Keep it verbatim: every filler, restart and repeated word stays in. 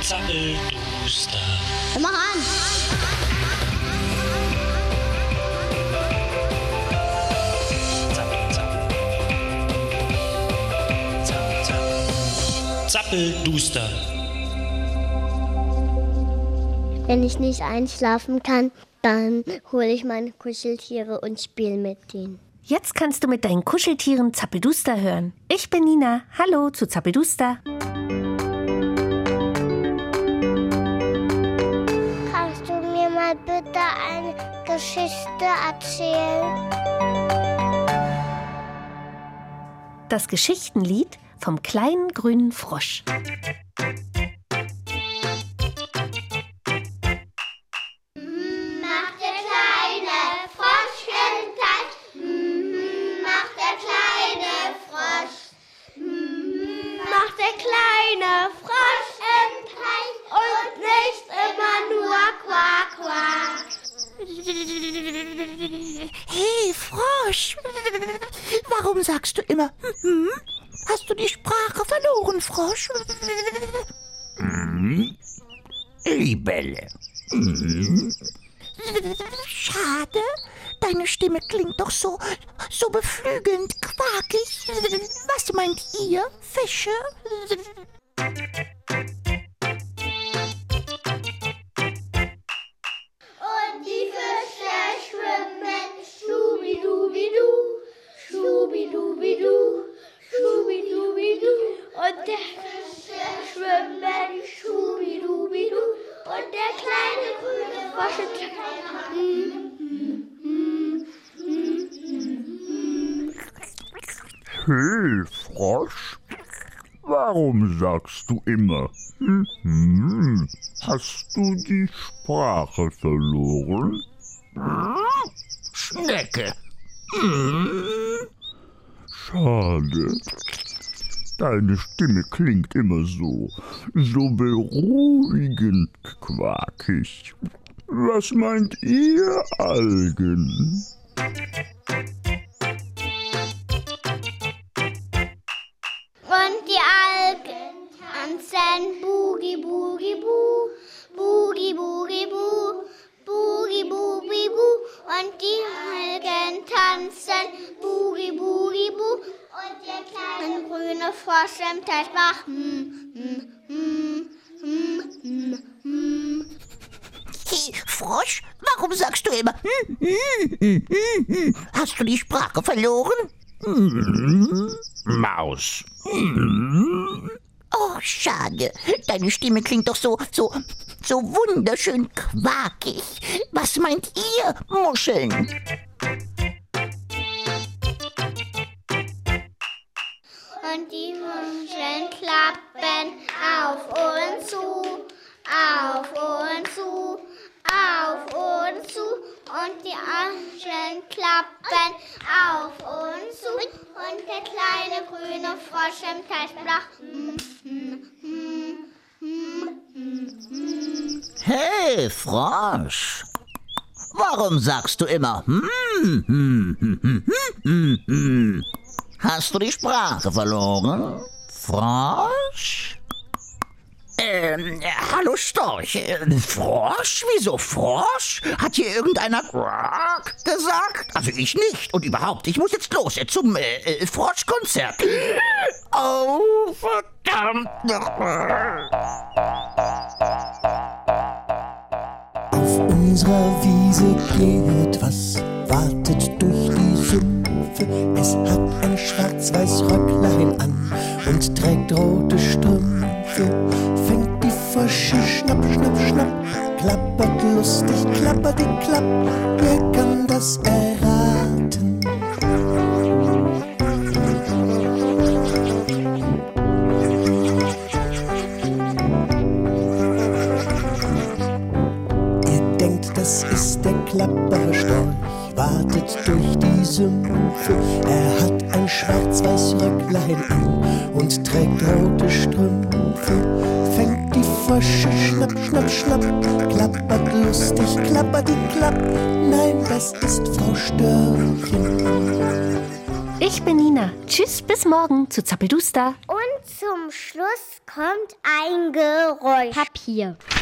Zappeduster. Mach an! Zappel, zappel. Zappel, zappel. Zappeduster. Wenn ich nicht einschlafen kann, dann hole ich meine Kuscheltiere und spiele mit denen. Jetzt kannst du mit deinen Kuscheltieren Zappeduster hören. Ich bin Nina. Hallo zu Zappeduster. Kannst du mir mal bitte eine Geschichte erzählen? Das Geschichtenlied vom kleinen grünen Frosch. Kleine Frosch im Teich und nicht immer nur Quack, Quack. Hey, Frosch, warum sagst du immer, hm? Hast du die Sprache verloren, Frosch? Hm? Libelle. Hm? Schade, deine Stimme klingt doch so, so beflügelnd, quakig. Was meint ihr, Fische? Und die Fische schwimmen, schubidubidu, schubidubidu, schubidubidu. Und der Fische schwimmen, schubidubidu. Und der kleine grüne Frosch Hey, Frosch, warum sagst du immer, hm, hm, hast du die Sprache verloren? Hm? Schnecke. Hm? Schade. Deine Stimme klingt immer so, so beruhigend quakig. Was meint ihr, Algen? Und die Algen tanzen Boogie Boogie Boo, Boogie Boogie Boo, Boogie Boogie Boo. Und die Algen tanzen Boogie Boogie Boo. Und der kleine grüne Frosch im Teich macht hm, hm, hm, hm, hm, hm. Hey, Frosch, warum sagst du immer, hm, hm, hm, hm, hm? Hast du die Sprache verloren? Hm? Maus. Hm? Oh, schade. Deine Stimme klingt doch so, so, so wunderschön quakig. Was meint ihr, Muscheln? Und die Muscheln klappen auf und zu, auf und zu, auf und zu. Und die Muscheln klappen auf und zu. Und der kleine grüne Frosch im Teich lacht. Hm, hm, hm, hm, hm, hm. Hey, Frosch, warum sagst du immer, hm, hm, hm, hm, hm, hm, hm? Hast du die Sprache verloren, Frosch? Ähm, hallo Storch. Äh, Frosch? Wieso Frosch? Hat hier irgendeiner Quack gesagt? Also ich nicht. Und überhaupt, ich muss jetzt los äh, zum äh, äh, Froschkonzert. Oh, verdammt. Auf unserer Wiese geht was, wartet durch die Sümpfe. Es hat ein schwarz-weiß Röcklein an und trägt rote Strümpfe. Fängt die Frösche schnapp, schnapp, schnapp, klappert lustig, klappert die Klapp. Wer kann das erraten? Ihr denkt, das ist der Klapperstorch, wartet durch die Sümpfe. Er hat ein schwarz-weiß Röcklein an und trägt rote Strümpfe. Fängt die Frösche schnapp, schnapp, schnapp, klappert lustig, klappert die Klapp. Nein, das ist Frau Störchen. Ich bin Nina. Tschüss, bis morgen zu Zappeduster. Und zum Schluss kommt ein Geräusch. Papier.